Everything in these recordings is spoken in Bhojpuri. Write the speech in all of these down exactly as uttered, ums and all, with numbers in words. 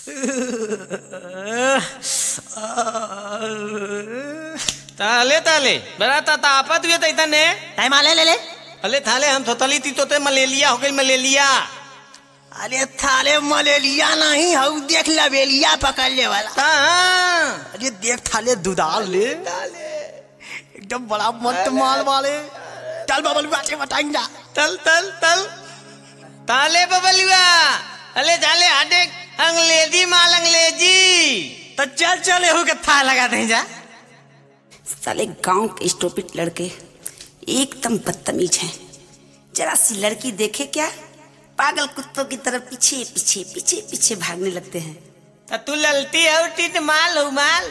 ताले ताले बरा ता तापत हुए तैता ने टाइम आले ले ले अले थाले हम थोतली ती तो ते मलेलिया हो गई मलेलिया। अरे थाले मलेलिया नहीं हऊ देख लबेलिया पकड़ ले वाला। ता अरे देख थाले दुधाल ले एकदम बड़ा मस्त माल वाले। चल बबल बाटे बताएंगे तल तल तल ताले बबलुआ अले जाले हाडे अंग्रेजी माल अंग्रेजी। तो चल चल एहू के था लगा दे जा। साले गांव के स्टूपिड लड़के एकदम बदतमीज हैं। जरा सी लड़की देखे क्या पागल कुत्तों की तरह पीछे पीछे पीछे पीछे भागने लगते हैं। ता तू ललती है उठी माल हो माल।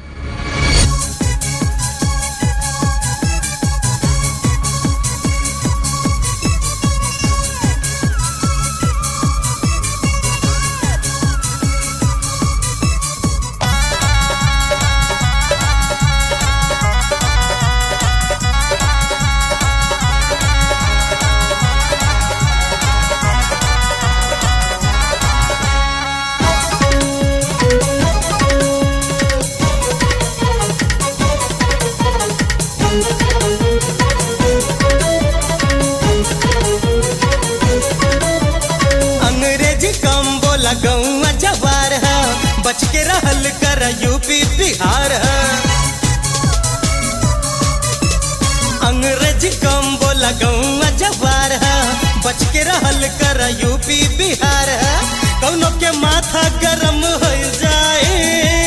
गौवा जवार है बच के रहल कर यूपी बिहार है। अंग्रेजी कम बोला गौवा जवार है बच के रहल कर यूपी बिहार है। कौनों के माथा गरम हो जाए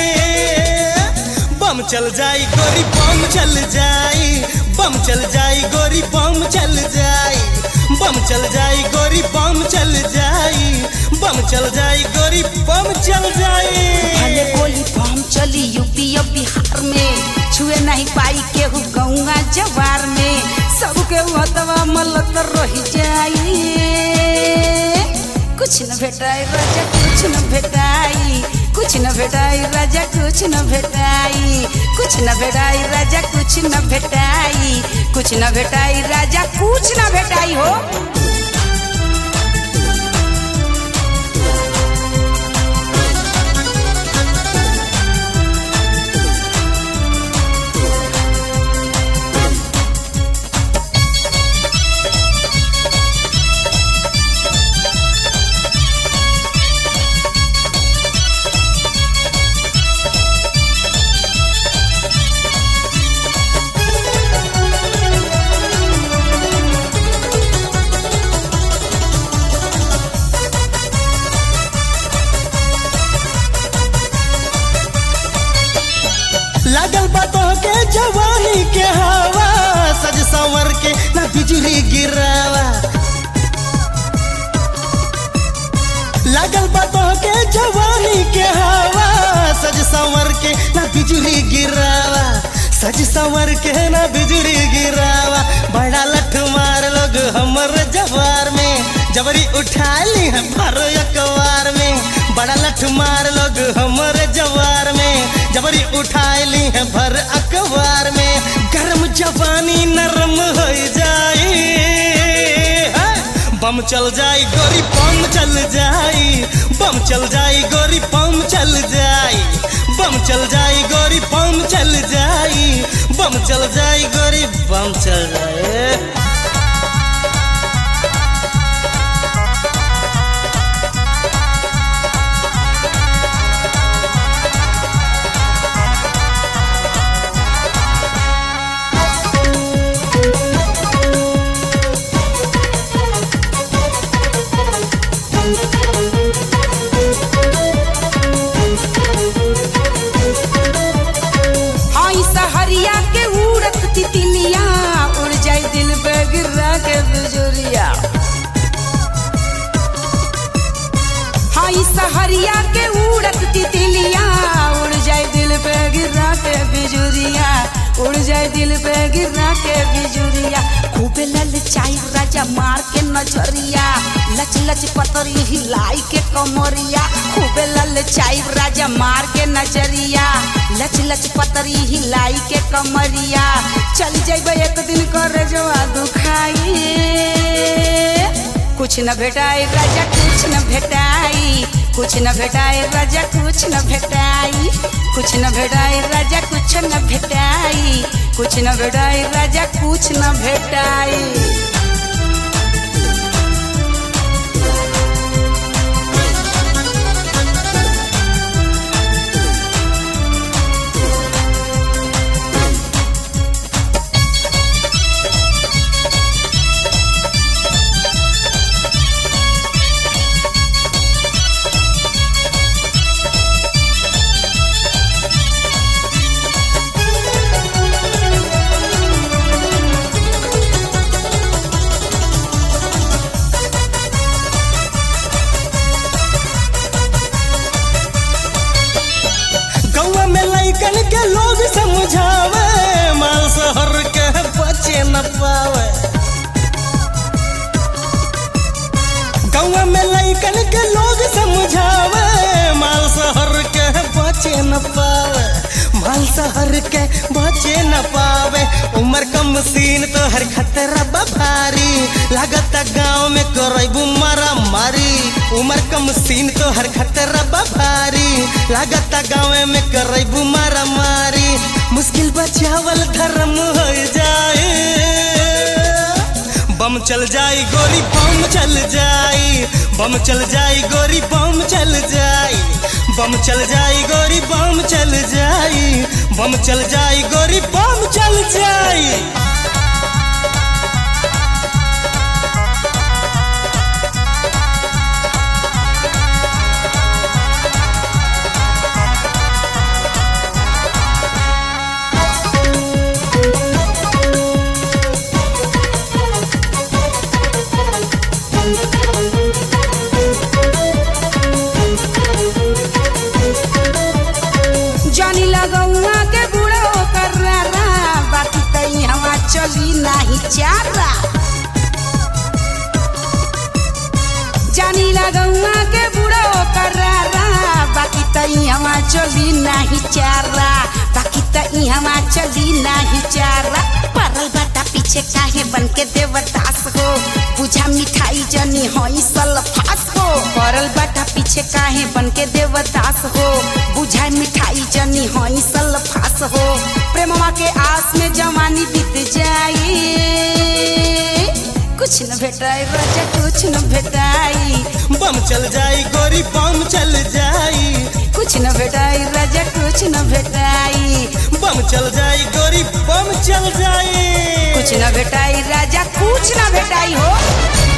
बम चल जाई गोरी बम चल जाई बम चल जाई गोरी बम चल जाई बम चल जाई गोरी बम चल जाई बम चल जाई गोरी बम चल जाई। भले गोली बम चली यूपी और बिहार में छुए नहीं पाई केहू गौवा जवार में सबके हतवा मलत रही जाई। कुछ न भेटाई राजा कुछ न भेटाई कुछ न भेटाई राजा कुछ न भेटाई कुछ न भेटाई राजा कुछ न भेटाई कुछ न भेटाई राजा कुछ न भेटाई हो। लागल बातों के जवानी के हवा सज संवर के ना बिजली गिरावा। लागल बातों के जवानी के हवा सज संवर के ना बिजली गिरावा सज संवर के ना बिजली गिरावा। बड़ा लठ मार लोग हमर जवार में जबरी उठा ली है भर अखबार में। बड़ा लठ मार लोग हमर जवार में जबरी उठा ली है भर अखबार में। गर्म जवानी नरम हो जाई बम चल जाई गोरी बम चल जाई बम चल जाई गोरी बम चल जाई बम चल जाई गोरी बम चल जाई बम चल जाई गोरी बम चल जाए। सहरिया के उड़त तितलिया उड़ जाए दिल पे गिरा के बिजुरिया। हाय सहरिया के उड़त तितलिया उड़ जाए दिल पे गिरा के बिजुरिया उड़ जाए दिल पे गिरा के बिजुरिया। खूबे ललचाई राजा मार के नजरिया लच लच पतरी हिलाई के कमरिया। खूबे ललचाई राजा मार के नजरिया लच लच पतरी हिलाई के कमरिया। चल जाइबे एक दिन करे जो दुखाई कुछ न भेटाई राजा कुछ न भेटाई कुछ न भेटाई राजा कुछ न भेटाई कुछ न भेटाई राजा कुछ न भेटाई कुछ न भेटाई राजा कुछ न भेटाई। लइकन के लोग समझावे माल शहर के बचे न पावे। गाँव में लइकन के लोग समझावे माल शहर के बचे न पावे माल शहर के बचे न पावे। उम्र कम सीन तो हर खतरा बभारी लागत गाँव में करबू मारा मारी। उम्र कम सीन तो हर खतरा बभारी लागत गाँव में करबू मारा मारी। मुश्किल बचावल धर्म हो जाए बम चल जाई गोरी बम चल जाई बम चल जाई गोरी बम चल जाई बम चल जाई गोरी बम चल जाई बम चल जाई गोरी बम चल जाई। जानी लगौआ के बूढ़ा कर रा बाकी तई हवा चली नहीं चारा। जानी लगौआ के बूढ़ा कर रा बाकी तई हवा चली नहीं चारा बाकी तई हवा चली नहीं चारा। परल बाटा पीछे काहे बन के देवदास हो बुझा मिठाई जनी होई सल्फास हो। परल बाटा पीछे काहे बन के देवदास हो बुझा मिठाई जनी होई सल्फास हो। प्रेमवा के आस में जवानी बीत जाई कुछ न भेटाई राजा कुछ न भेटाई बम चल जाई गोरी बम चल जाई कुछ न भेटाई राजा कुछ न भेटाई बम चल जाई गोरी बम चल जाई कुछ न भेटाई राजा कुछ न भेटाई हो।